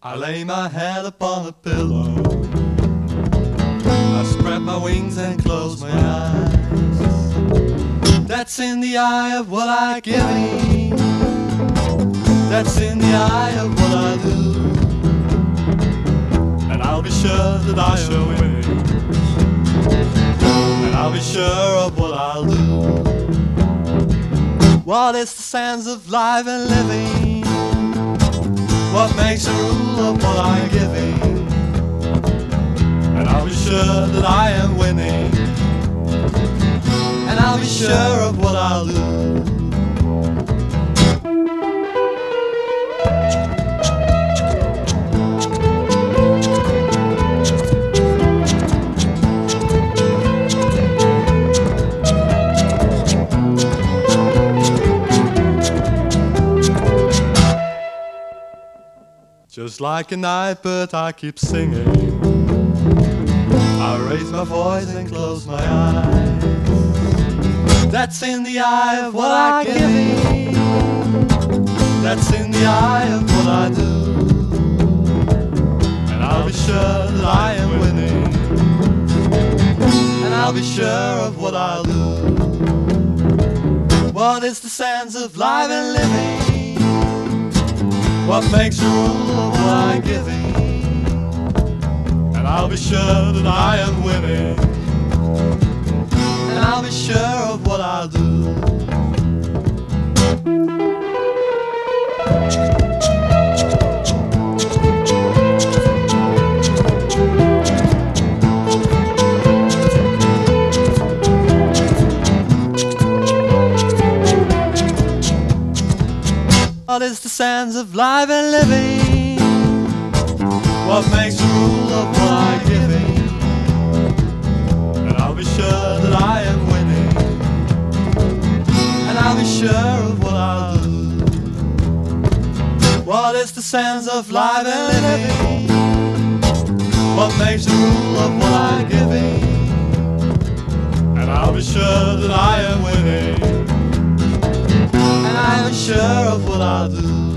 I lay my head upon a pillow, I spread my wings and close my eyes. That's in the eye of what I give in, that's in the eye of what I do. And I'll be sure that I am winning, and I'll be sure of what I'll do. What is the sense of life and living? What makes the rule of what I'm giving? And I'll be sure that I am winning, and I'll be sure of what I'll do. Just like a night bird I keep singing, I raise my voice and close my eyes. That's in the eye of what I give in, that's in the eye of what I do. And I'll be sure that I am winning, and I'll be sure of what I'll do. What is the sense of life and living? What makes the rule of what I'm giving? And I'll be sure that I am winning, and I'll be sure of what I'll do. What is the sense of life and living? What makes the rule of what I'm giving? And I'll be sure that I am winning, and I'll be sure of what I'll do. What is the sense of life and living? What makes the rule of what I'm giving? And I'll be sure that I am winning, and I'm sure of what I'll do.